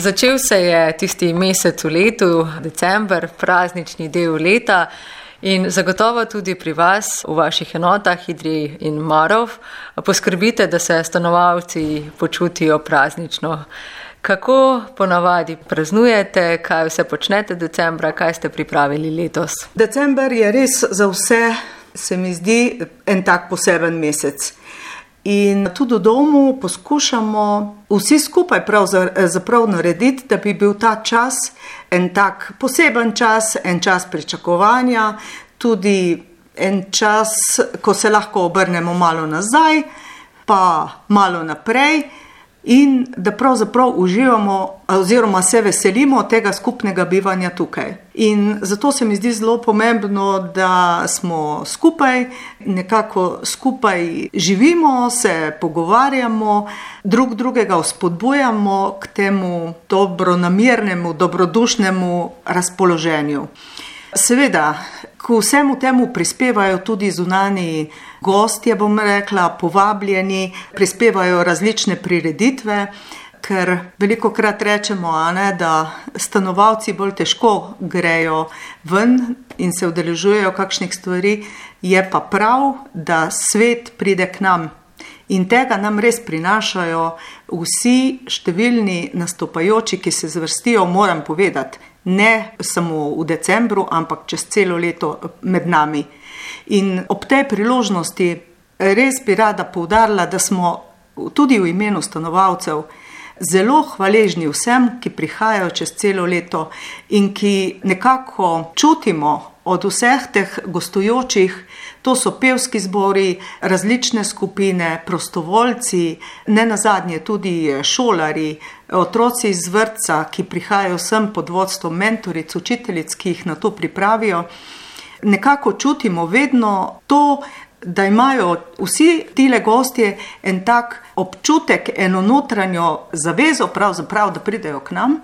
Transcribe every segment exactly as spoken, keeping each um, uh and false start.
Začel se je tisti mesec v letu, december, praznični del leta in zagotovo tudi pri vas, v vaših enotah Idrij in Marof, poskrbite, da se stanovalci počutijo praznično. Kako ponavadi praznujete, kaj vse počnete decembra, kaj ste pripravili letos? December je res za vse, se mi zdi, en tak poseben mesec. In tudi v domu poskušamo vsi skupaj pravzaprav narediti, da bi bil ta čas en tak poseben čas, en čas pričakovanja, tudi en čas, ko se lahko obrnemo malo nazaj, pa malo naprej in da pravzaprav uživamo oziroma se veselimo tega skupnega bivanja tukaj. In zato se mi zdi zelo pomembno, da smo skupaj, nekako skupaj živimo, se pogovarjamo, drug drugega vzpodbujamo k temu dobronamernemu, dobrodušnemu razpoloženju. Seveda, k vsemu temu prispevajo tudi zunanji gostje, bom rekla, povabljeni, prispevajo različne prireditve, ker velikokrat rečemo, a ne, da stanovalci bolj težko grejo ven in se udeležujejo kakšnih stvari, je pa prav, da svet pride k nam. In tega nam res prinašajo vsi številni nastopajoči, ki se zvrstijo, moram povedati, ne samo v decembru, ampak čez celo leto med nami. In ob tej priložnosti res bi rada poudarila, da smo tudi v imenu stanovalcev zelo hvaležni vsem, ki prihajajo čez celo leto in ki nekako čutimo od vseh teh gostujočih, to so pevski zbori, različne skupine, prostovoljci, ne nazadnje tudi šolari, otroci iz vrtca, ki prihajajo sem pod vodstvom mentoric, učiteljic, ki jih na to pripravijo. Nekako čutimo vedno to, da imajo vsi tile gostje en tak občutek, eno notranjo zavezo, pravzaprav, da pridejo k nam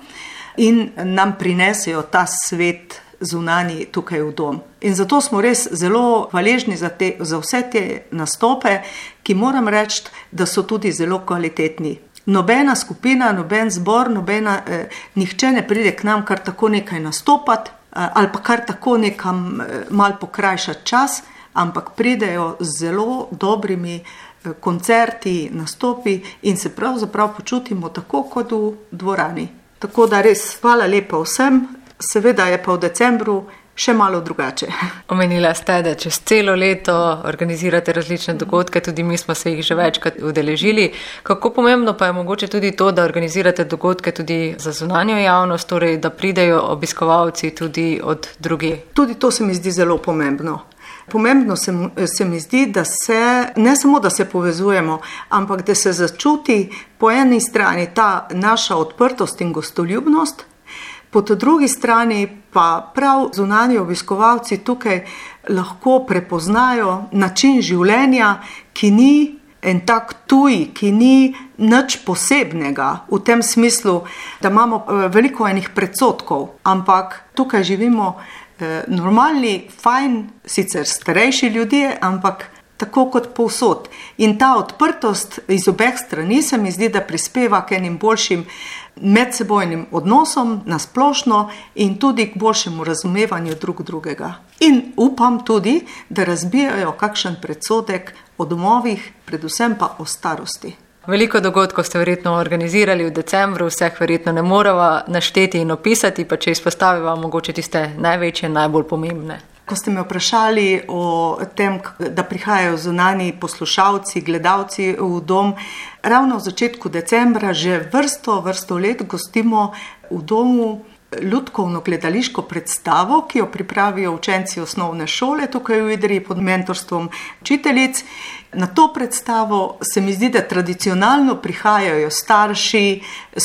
in nam prinesejo ta svet zunanji tukaj v dom. In zato smo res zelo hvaležni za, te, za vse te nastope, ki moram reči, da so tudi zelo kvalitetni. Nobena skupina, noben zbor, nobena, eh, nihče ne pride k nam kar tako nekaj nastopati eh, ali pa kar tako nekam eh, mal pokrajšati čas, ampak pridejo z zelo dobrimi eh, koncerti, nastopi in se pravzaprav počutimo tako kot v dvorani. Tako da res hvala lepa vsem. Seveda je pa v decembru še malo drugače. Omenila ste, da čez celo leto organizirate različne dogodke, tudi mi smo se jih že večkrat udeležili. Kako pomembno pa je mogoče tudi to, da organizirate dogodke tudi za zunanjo javnost, torej da pridejo obiskovalci tudi od drugih? Tudi to se mi zdi zelo pomembno. Pomembno se, se mi zdi, da se, ne samo da se povezujemo, ampak da se začuti po eni strani ta naša odprtost in gostoljubnost, po drugi strani pa prav zunanji obiskovalci tukaj lahko prepoznajo način življenja, ki ni en tak tuj, ki ni nič posebnega v tem smislu, da imamo veliko enih predsotkov, ampak tukaj živimo eh, normalni, fajn, sicer starejši ljudje, ampak tako kot povsod. In ta odprtost iz obeh strani se mi zdi, da prispeva k enim boljšim medsebojnim odnosom na splošno in tudi k boljšemu razumevanju drug drugega. In upam tudi, da razbijajo kakšen predsodek o domovih, predvsem pa o starosti. Veliko dogodkov ste verjetno organizirali v decembru, vseh verjetno ne morava našteti in opisati, pa če izpostaviva mogoče tiste največje, najbolj pomembne. Ko ste me vprašali o tem, da prihajajo zunanji poslušalci, gledalci v dom, ravno v začetku decembra že vrsto, vrsto let gostimo v domu ljudkovno gledališko predstavo, ki jo pripravijo učenci osnovne šole tukaj v Idriji pod mentorstvom učiteljic. Na to predstavo se mi zdi, da tradicionalno prihajajo starši,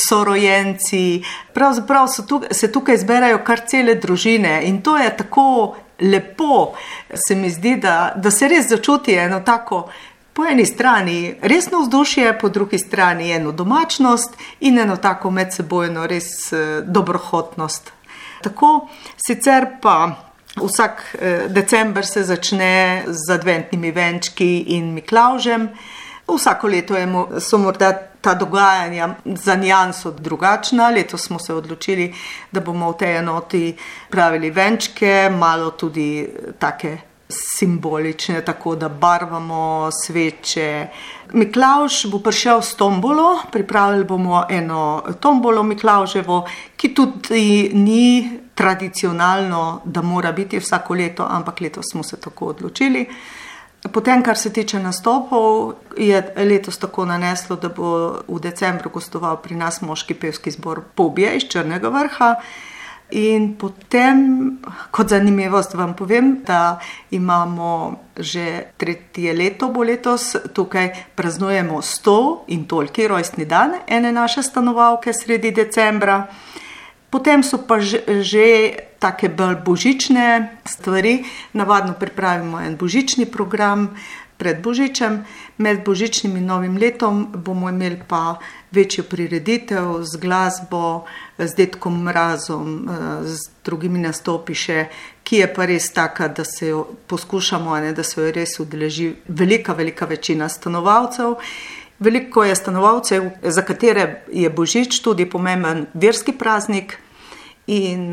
sorojenci, pravzaprav so tukaj, se tukaj zberajo kar cele družine in to je tako lepo, se mi zdi, da, da se res začuti eno tako po eni strani resno vzdušje, po drugi strani eno domačnost in eno tako medsebojno res dobrohotnost. Tako, sicer pa vsak december se začne z adventnimi venčki in Miklavžem. Vsako leto je, so morda ta dogajanja za nijanso drugačna. Letos smo se odločili, da bomo v tej enoti pravili venčke, malo tudi take simbolične, tako da barvamo sveče. Miklavž bo prišel s tombolo, pripravili bomo eno tombolo Miklavževo, ki tudi ni tradicionalno, da mora biti vsako leto, ampak letos smo se tako odločili. Potem, kar se tiče nastopov, je letos tako naneslo, da bo v decembru gostoval pri nas moški pevski zbor Pobje iz Črnega Vrha. In potem, kot zanimivost vam povem, da imamo že tretje leto, bo letos, tukaj praznujemo sto in toliki rojstni dan ene naše stanovalke sredi decembra. Potem so pa že, že take bolj božične stvari. Navadno pripravimo en božični program pred Božičem. Med božičnim in novim letom bomo imeli pa večjo prireditev z glasbo, z Dedkom Mrazom, z drugimi nastopi še, ki je pa res taka, da se jo poskušamo, ne, da se jo res udeleži velika, velika večina stanovalcev. Veliko je stanovalcev, za katere je Božič tudi pomemben verski praznik, in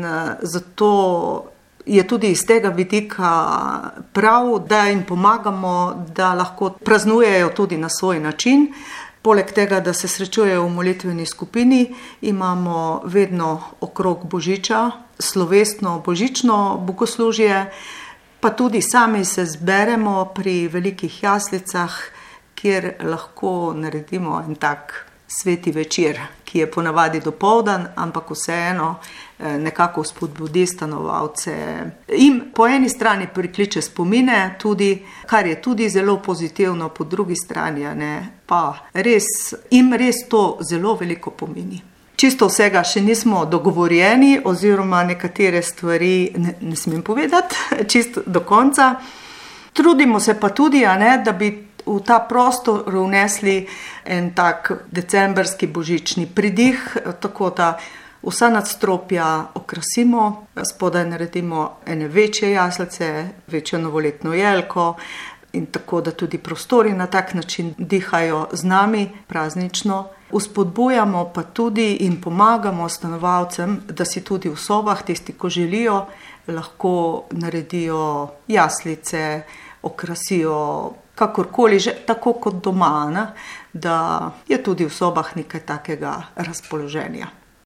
zato je tudi iz tega vidika prav, da jim pomagamo, da lahko praznujejo tudi na svoj način. Poleg tega, da se srečujejo v molitveni skupini, imamo vedno okrog Božiča slovesno božično bogoslužje, pa tudi sami se zberemo pri velikih jaslicah, kjer lahko naredimo en tak sveti večer, ki je ponavadi dopoldan, ampak vseeno nekako spodbudi stanovalce. In po eni strani prikliče spomine, tudi, kar je tudi zelo pozitivno, po drugi strani ne, pa res, jim res to zelo veliko pomeni. Čisto vsega še nismo dogovorjeni, oziroma nekatere stvari ne, ne smem povedati čisto do konca. Trudimo se pa tudi, ne, da bi v ta prostor vnesli en tak decembrski božični pridih, tako da vsa nadstropja okrasimo, spodaj naredimo ene večje jaslice, večjo novoletno jelko, in tako da tudi prostori na tak način dihajo z nami praznično. Vzpodbujamo pa tudi in pomagamo stanovalcem, da si tudi v sobah, tisti, ko želijo, lahko naredijo jaslice, okrasijo kakorkoli, že tako kot doma, ne? Da je tudi v sobah nekaj takega razpoloženja.